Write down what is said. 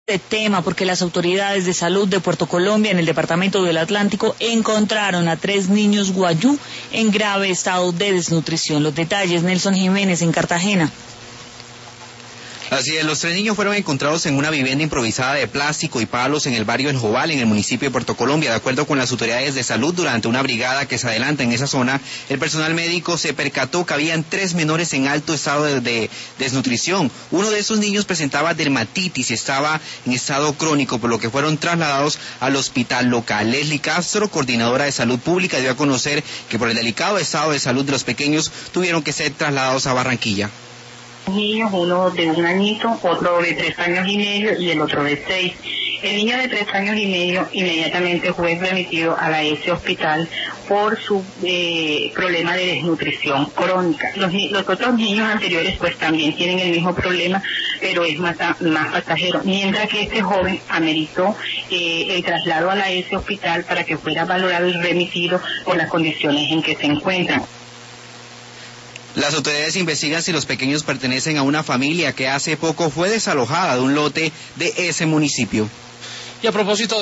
de tema porque las autoridades de salud de Puerto Colombia en el departamento del Atlántico encontraron a 3 niños guayú en grave estado de desnutrición. Los detalles, Nelson Jiménez en Cartagena. Así es, los 3 niños fueron encontrados en una vivienda improvisada de plástico y palos en el barrio El Jobal, en el municipio de Puerto Colombia. De acuerdo con las autoridades de salud, durante una brigada que se adelanta en esa zona, el personal médico se percató que habían 3 menores en alto estado de desnutrición. Uno de esos niños presentaba dermatitis y estaba en estado crónico, por lo que fueron trasladados al hospital local. Leslie Castro, coordinadora de salud pública, dio a conocer que por el delicado estado de salud de los pequeños tuvieron que ser trasladados a Barranquilla. Niños, uno de 1 añito, otro de 3 años y medio y el otro de 6. El niño de 3 años y medio inmediatamente fue remitido a la S hospital por su problema de desnutrición crónica. Los otros niños anteriores pues también tienen el mismo problema, pero es más pasajero, mientras que este joven ameritó el traslado a la S hospital para que fuera valorado y remitido por las condiciones en que se encuentran. Las autoridades investigan si los pequeños pertenecen a una familia que hace poco fue desalojada de un lote de ese municipio. Y a propósito